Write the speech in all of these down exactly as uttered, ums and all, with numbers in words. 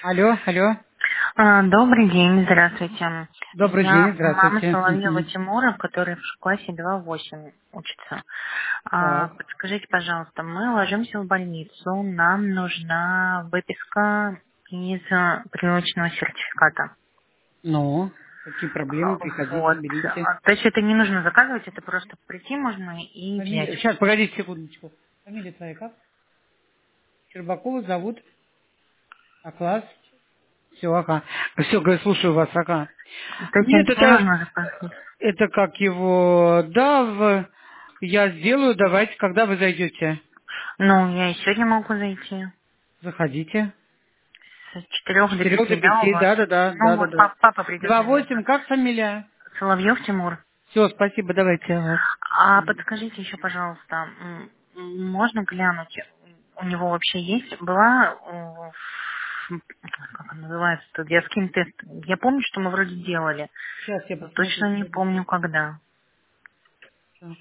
Алло, алло. А, Добрый день, здравствуйте. Добрый день, Я мама здравствуйте. Соловьева Мгм. Тимура, который в классе два восемь учится. А, Так, Подскажите, пожалуйста, мы ложимся в больницу, нам нужна выписка из а, прививочного сертификата. ну, какие проблемы, А, приходите, Вот. берите. А, То есть это не нужно заказывать, это просто прийти можно и взять. Сейчас, погоди секундочку. Фамилия твоя как? Щербакова зовут, а класс? Все, ага. Все, говорю, слушаю вас, ага. То есть Нет, это не это, нужно заказывать. это как его, да, в- я сделаю, давайте, когда вы зайдете? Ну, я и сегодня могу зайти. Заходите. С С четырех до четырех до пяти, да, у пяти, вас? да, да, да, Ну, да, да, вот да. пап- папа придет, Два восемь, наверное. как фамилия? Соловьев Тимур. Все, спасибо, давайте. Ага. А подскажите еще, пожалуйста, м, можно глянуть, у него вообще есть, была, э, м, как он называется, тут детский тест. Я помню, что мы вроде делали, Сейчас я но посмотрю, точно не погодите. помню, когда. Так.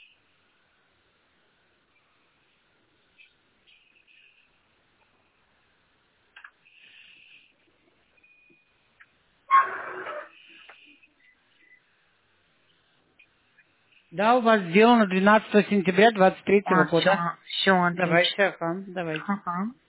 Да, у вас сделано двенадцатого сентября двадцать третьего А, все, года. все, отлично. Давайте, ага, давайте. Ага.